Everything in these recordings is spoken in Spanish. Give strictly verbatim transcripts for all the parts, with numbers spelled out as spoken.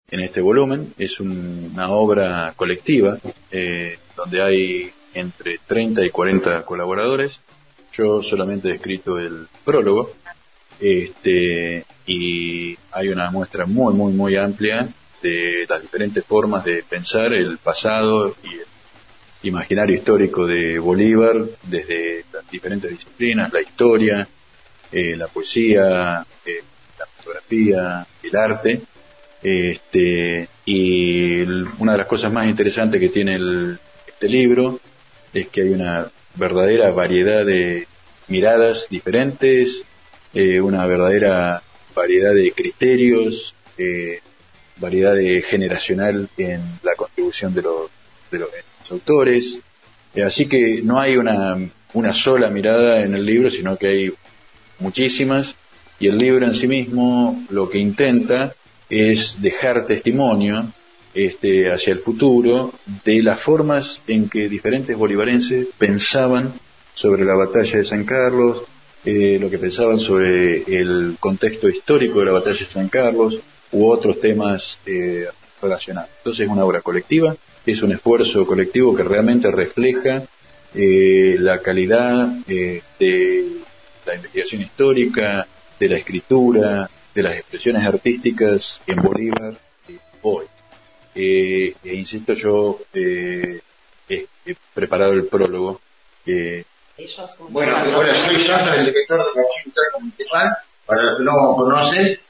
en este volumen. Es un, una obra colectiva, eh, donde hay entre treinta y cuarenta colaboradores. Yo solamente he escrito el prólogo, este, y hay una muestra muy, muy, muy amplia de las diferentes formas de pensar el pasado y el imaginario histórico de Bolívar, desde las diferentes disciplinas, la historia, eh, la poesía, eh, la fotografía, el arte. Este, y el, una de las cosas más interesantes que tiene el, este libro es que hay una verdadera variedad de miradas diferentes, eh, una verdadera variedad de criterios, eh, variedad de generacional en la contribución de los, de los, de los autores. Eh, así que no hay una, una sola mirada en el libro, sino que hay muchísimas, y el libro en sí mismo lo que intenta es dejar testimonio este, hacia el futuro de las formas en que diferentes bolivarenses pensaban sobre la batalla de San Carlos, eh, lo que pensaban sobre el contexto histórico de la batalla de San Carlos u otros temas eh, relacionados. Entonces es una obra colectiva, es un esfuerzo colectivo que realmente refleja eh, la calidad eh, de la investigación histórica, de la escritura, de las expresiones artísticas en Bolívar eh, hoy. Eh, e insisto, yo eh, he, he preparado el prólogo. Eh, bueno, hola, soy Santa, el director de la Archivo Histórico Municipal, para los que no conocen.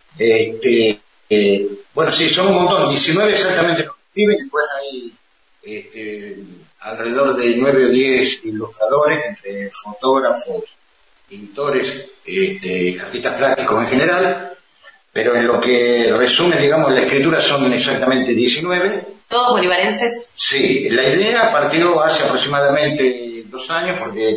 Este, eh, bueno, sí, son un montón, diecinueve exactamente los que escriben, después hay este, alrededor de nueve o diez ilustradores, entre fotógrafos, pintores, este, artistas plásticos en general, pero en lo que resume, digamos, la escritura son exactamente diecinueve. ¿Todos bolivarenses? Sí, la idea partió hace aproximadamente dos años porque,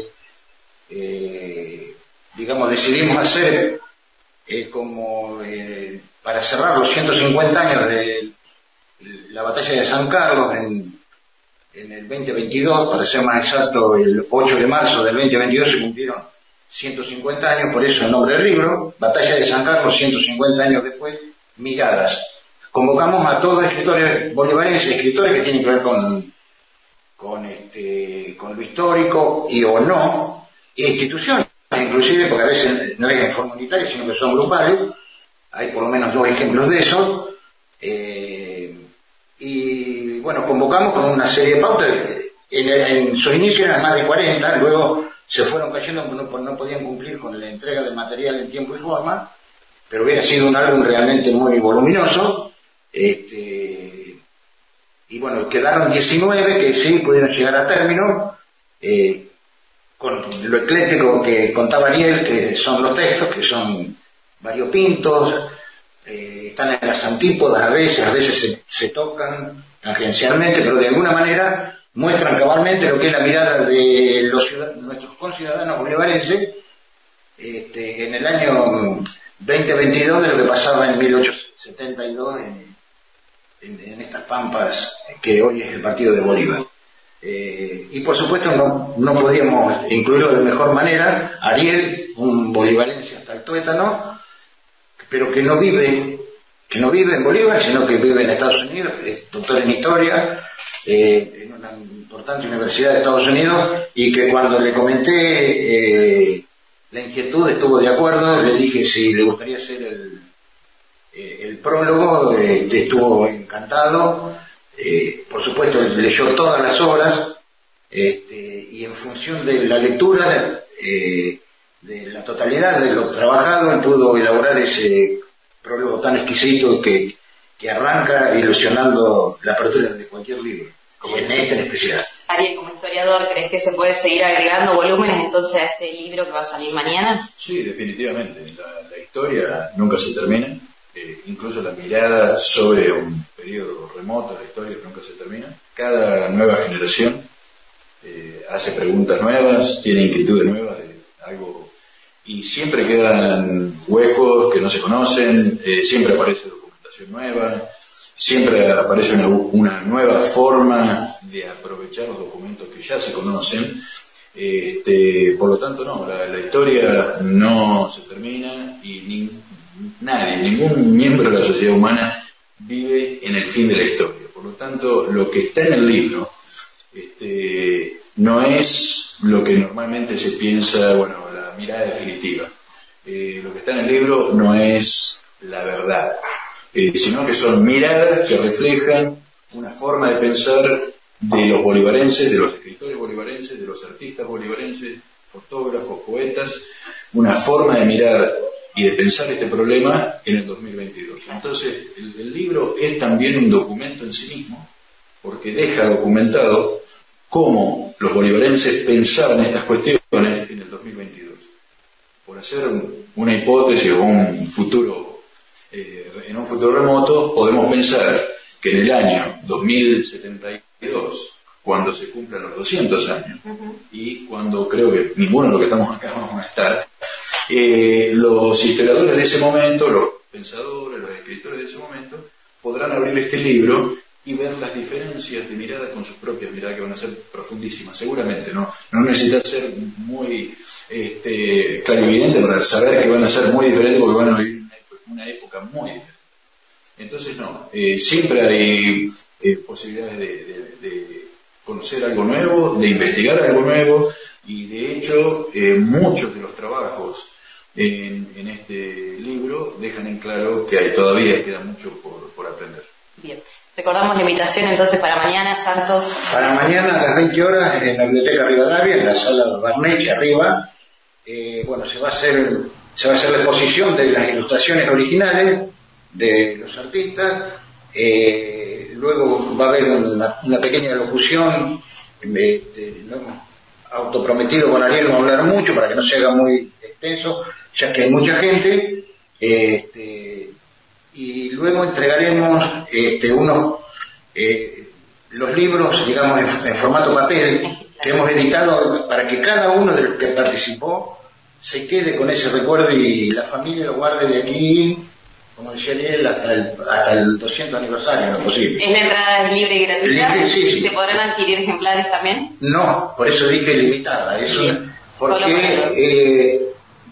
eh, digamos, decidimos hacer eh, como eh, para cerrar los ciento cincuenta años de la batalla de San Carlos en, en el veinte veintidós, para ser más exacto, el ocho de marzo del veinte veintidós se cumplieron ciento cincuenta años, por eso el nombre del libro, Batalla de San Carlos, ciento cincuenta años después, miradas. Convocamos a todos escritores bolivarenses, escritores que tienen que ver con, con, este, con lo histórico y o no, e instituciones, inclusive, porque a veces no es en forma unitaria, sino que son grupales. Hay por lo menos dos ejemplos de eso. Eh, y bueno, convocamos con una serie de pautas. En, en su inicio eran más de cuarenta, luego se fueron cayendo porque no, no podían cumplir con la entrega de material en tiempo y forma, pero hubiera sido un álbum realmente muy voluminoso. Este, y bueno, quedaron diecinueve que sí pudieron llegar a término, eh, con lo ecléctico que contaba Ariel, que son los textos, que son variopintos, eh, están en las antípodas a veces, a veces se, se tocan tangencialmente, pero de alguna manera muestran cabalmente lo que es la mirada de los nuestros conciudadanos bolivarenses este, en el año veinte veintidós de lo que pasaba en mil ochocientos setenta y dos en, en, en estas pampas que hoy es el partido de Bolívar. Eh, y por supuesto no, no podíamos incluirlo de mejor manera. Ariel, un bolivarense hasta el tuétano, pero que no vive, que no vive en Bolívar, sino que vive en Estados Unidos, es doctor en historia, eh, en una importante universidad de Estados Unidos, y que cuando le comenté eh, la inquietud estuvo de acuerdo. Le dije si le gustaría hacer el, eh, el prólogo, eh, estuvo encantado. Eh, por supuesto leyó todas las obras, este, y en función de la lectura eh, de la totalidad de lo trabajado, él pudo elaborar ese prólogo tan exquisito que, que arranca ilusionando la apertura de cualquier libro, y en este en especial. Ariel, como historiador, ¿crees que se puede seguir agregando volúmenes entonces a este libro que va a salir mañana? Sí, definitivamente. La, la historia nunca se termina. Eh, incluso la mirada sobre un periodo remoto de la historia nunca se termina. Cada nueva generación eh, hace preguntas nuevas, tiene inquietudes nuevas de algo, y siempre quedan huecos que no se conocen, eh, siempre aparece documentación nueva, siempre aparece una, una nueva forma de aprovechar los documentos que ya se conocen. Este, por lo tanto, no, la, la historia no se termina, y ni, nadie, ningún miembro de la sociedad humana vive en el fin de la historia. Por lo tanto, lo que está en el libro este, no es lo que normalmente se piensa, bueno, la mirada definitiva. Eh, lo que está en el libro no es la verdad, eh, sino que son miradas que reflejan una forma de pensar de los bolivarenses, de los escritores bolivarenses, de los artistas bolivarenses, fotógrafos, poetas, una forma de mirar y de pensar este problema en el dos mil veintidós. Entonces, el, el libro es también un documento en sí mismo, porque deja documentado cómo los bolivarenses pensaban estas cuestiones en el dos mil veintidós. Por hacer una hipótesis o un futuro, eh, en un futuro remoto, podemos pensar que en el año dos mil setenta y dos, cuando se cumplan los doscientos años, uh-huh. y cuando creo que ninguno de los que estamos acá vamos a estar, eh, los historiadores de ese momento, los pensadores, los escritores de ese momento, podrán abrir este libro y ver las diferencias de mirada con sus propias miradas, que van a ser profundísimas, seguramente, ¿no? No necesita ser muy este, clarividente para saber que van a ser muy diferentes, porque van a vivir una, una época muy diferente. Entonces, no, eh, siempre hay eh, posibilidades de, de, de conocer algo nuevo, de investigar algo nuevo, y de hecho, eh, muchos de los trabajos en, en este libro dejan en claro que hay, todavía queda mucho por, por aprender. Bien. Recordamos la invitación entonces para mañana, Santos. Para mañana a las veinte horas en la Biblioteca Rivadavia, en la sala Barneche, arriba, eh, bueno, se va a hacer se va a hacer la exposición de las ilustraciones originales de los artistas, eh, luego va a haber una, una pequeña locución, este, no hemos autoprometido con Ariel no hablar mucho para que no se haga muy extenso, ya que hay mucha gente, este, y luego entregaremos este, unos eh, los libros, digamos, en, en formato papel, que hemos editado para que cada uno de los que participó se quede con ese recuerdo y la familia lo guarde de aquí, como decía Ariel, hasta el, hasta el doscientos aniversario, no es posible. ¿Es la entrada libre y gratuita? Libre, sí, sí. ¿Se podrán adquirir ejemplares también? No, por eso dije limitada, eso, Bien. porque eh,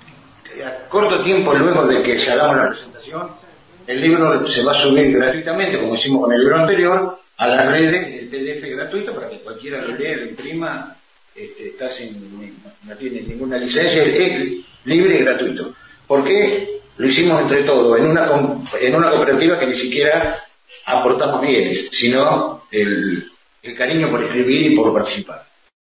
a corto tiempo luego de que se hagamos la presentación, el libro se va a subir gratuitamente, como hicimos con el libro anterior, a las redes, el P D F gratuito para que cualquiera lo lea, lo imprima, este, está sin, no tiene ninguna licencia, es libre y gratuito. ¿Por qué? Lo hicimos entre todos, en una, en una cooperativa que ni siquiera aportamos bienes, sino el, el cariño por escribir y por participar.